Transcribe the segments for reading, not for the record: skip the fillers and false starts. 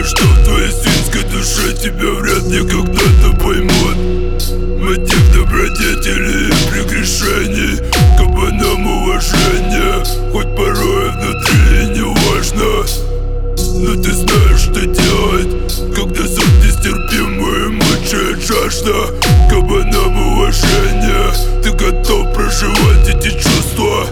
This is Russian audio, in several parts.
что в твоей свинской душе тебя вряд ли когда-то поймут. Мотив добродетели и прегрешений, кабанам уважения, хоть порой внутри не важно. Но ты знаешь, что делать, когда суд нестерпимый мучает жажда. Кабанам уважения, ты готов проживать эти чувства.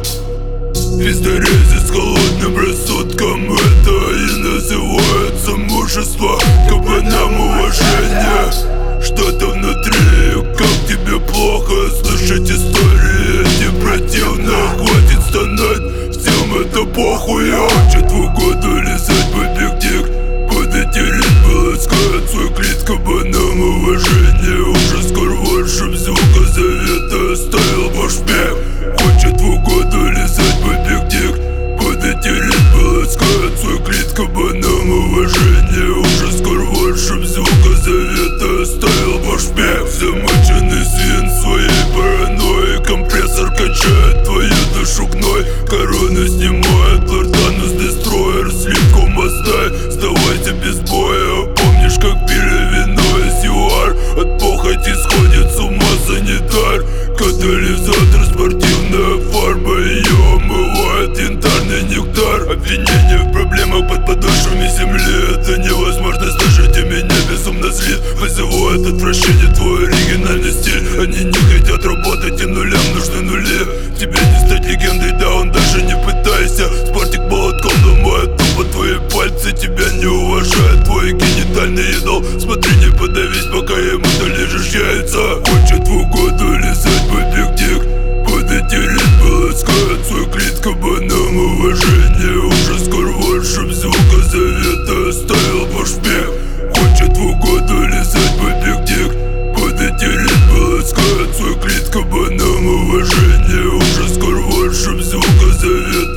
Пиздарези с холодным рассудком, это и называется мужество. Кабанам уважения, что-то внутри, как тебе плохо слышать истории эти противно. Хватит стонать, всем это похуй. Хочет в угоду лизать бобик дик, буду тереть, полоскает свой клит. Кабанам уважения, уже скоро больше звука завета оставил ваш бег. Хочет в угоду лизать бобик дик, буду тереть, полоскает свой клит. Кабанам уважения, уже скоро больше звука завета оставил ваш бег. Замоченный свин своей паранойей, компрессор качает твою душу гной. Корону снимает, Лортанус Дестройер, сливку моздай, сдавайся без боя. Помнишь, как пили вино из ЮАР, от похоти сходит с ума санитар. Катализатор, спортивная форма, ее омывает янтарный нектар. Обвинение в проблемах под подошвами земли, это невозможно, слышите меня безумно злит. Вызывает отвращение твой оригинальный стиль. Они не хотят работать, и нулям нужны нули. Тебе не стать легендой, да он даже не пытайся. Спортик молотком ломает тупо твои пальцы, тебя не уважает твой генитальный идол. Смотри, не подавись, пока ему долежишь яйца. Хочет в угоду лизать бобик дик, буду тереть, полоскает свой клит. Кабанам уважения, уже скоро больше звука завета оставил ваш бег. Хочет в угоду лизать бобик дик, буду тереть, полоскает свой клит. Кабанам уважения, уже скоро больше звука завета